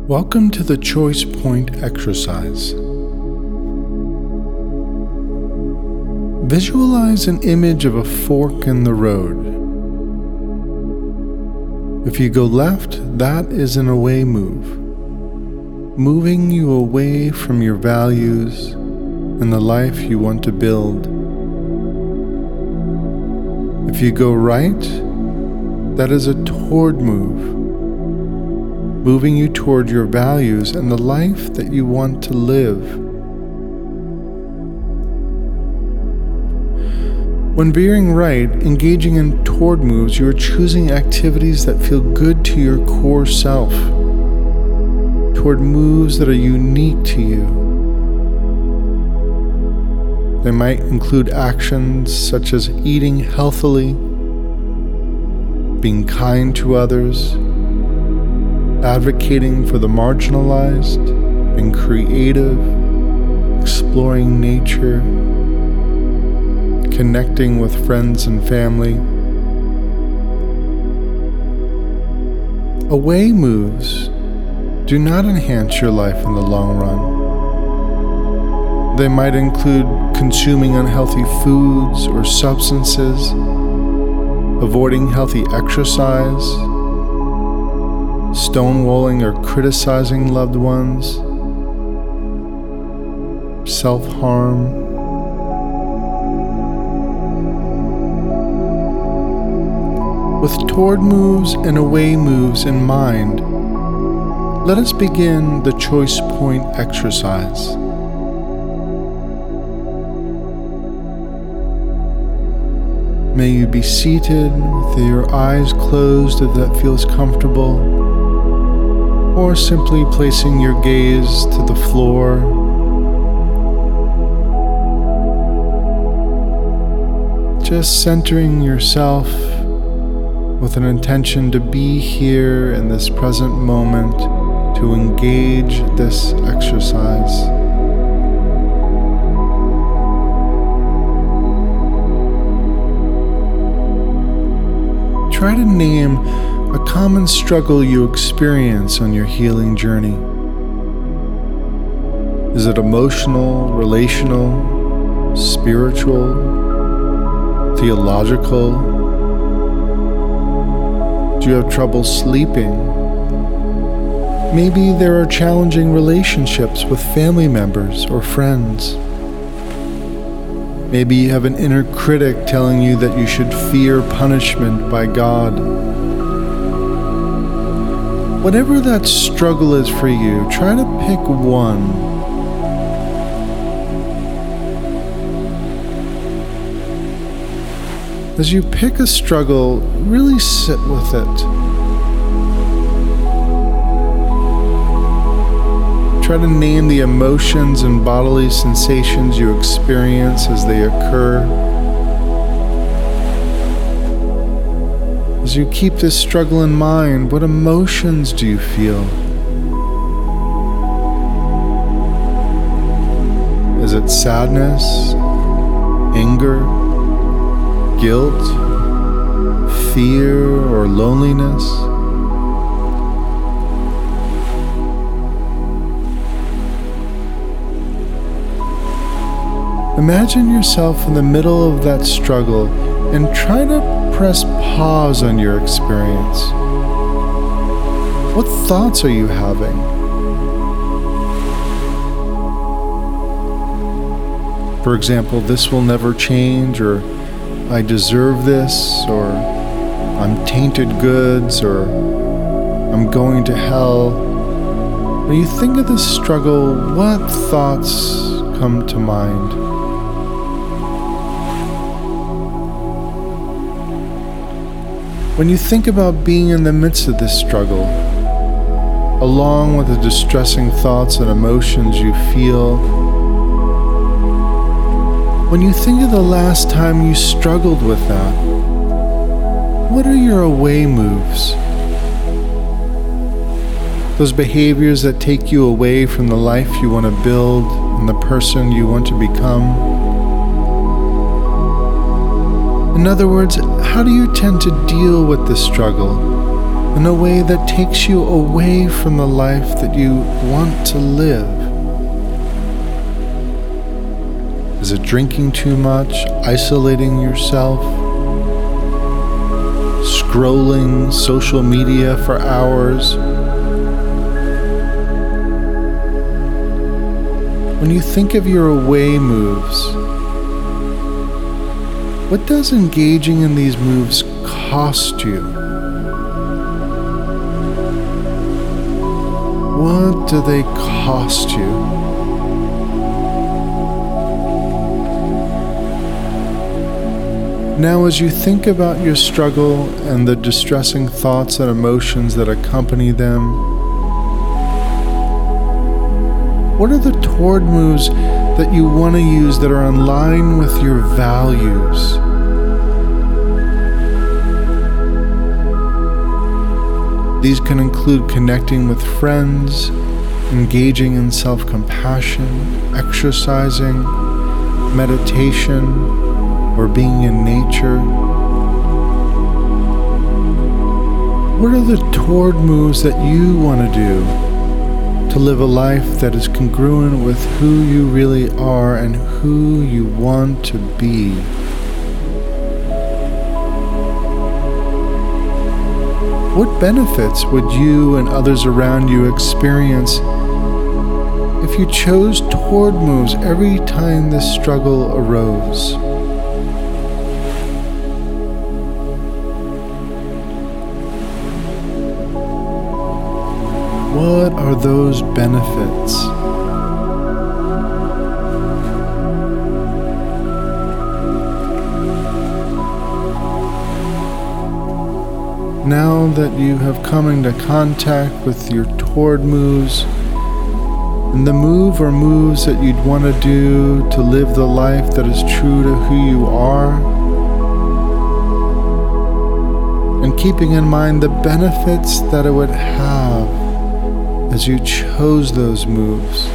Welcome to the Choice Point exercise. Visualize an image of a fork in the road. If you go left, that is an away move, moving you away from your values and the life you want to build. If you go right, that is a toward move, moving you toward your values and the life that you want to live. When veering right, engaging in toward moves, you are choosing activities that feel good to your core self, toward moves that are unique to you. They might include actions such as eating healthily, being kind to others, advocating for the marginalized, being creative, exploring nature, connecting with friends and family. Away moves do not enhance your life in the long run. They might include consuming unhealthy foods or substances, avoiding healthy exercise, stonewalling or criticizing loved ones, self-harm. With toward moves and away moves in mind, let us begin the Choice Point exercise. May you be seated with your eyes closed if that feels comfortable, or simply placing your gaze to the floor. Just centering yourself with an intention to be here in this present moment, to engage this exercise. Try to name a common struggle you experience on your healing journey. Is it emotional, relational, spiritual, theological? Do you have trouble sleeping? Maybe there are challenging relationships with family members or friends. Maybe you have an inner critic telling you that you should fear punishment by God. Whatever that struggle is for you, try to pick one. As you pick a struggle, really sit with it. Try to name the emotions and bodily sensations you experience as they occur. As you keep this struggle in mind, what emotions do you feel? Is it sadness, anger, guilt, fear, or loneliness? Imagine yourself in the middle of that struggle and try to press pause on your experience. What thoughts are you having? For example, this will never change, or I deserve this, or I'm tainted goods, or I'm going to hell. When you think of this struggle, what thoughts come to mind? When you think about being in the midst of this struggle, along with the distressing thoughts and emotions you feel, when you think of the last time you struggled with that, what are your away moves? Those behaviors that take you away from the life you want to build and the person you want to become. In other words, how do you tend to deal with this struggle? in a way that takes you away from the life that you want to live? Is it drinking too much, isolating yourself, scrolling social media for hours? When you think of your away moves, what does engaging in these moves cost you? What do they cost you? Now, as you think about your struggle and the distressing thoughts and emotions that accompany them, what are the toward moves that you want to use that are in line with your values? These can include connecting with friends, engaging in self-compassion, exercising, meditation, or being in nature. What are the toward moves that you want to do to live a life that is congruent with who you really are and who you want to be? What benefits would you and others around you experience if you chose toward moves every time this struggle arose? What are those benefits? Now that you have come into contact with your toward moves and the move or moves that you'd want to do to live the life that is true to who you are, and keeping in mind the benefits that it would have as you chose those moves,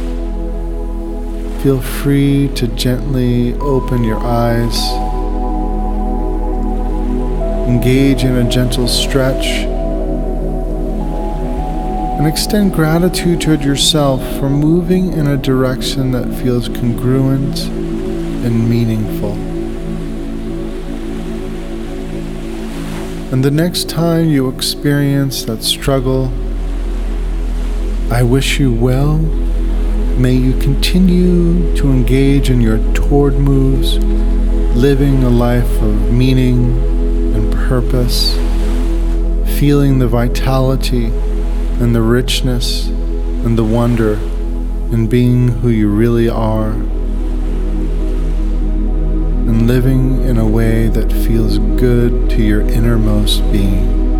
feel free to gently open your eyes. Engage in a gentle stretch and extend gratitude toward yourself for moving in a direction that feels congruent and meaningful. And the next time you experience that struggle, I wish you well. May you continue to engage in your toward moves, living a life of meaning and purpose, feeling the vitality and the richness and the wonder in being who you really are, and living in a way that feels good to your innermost being.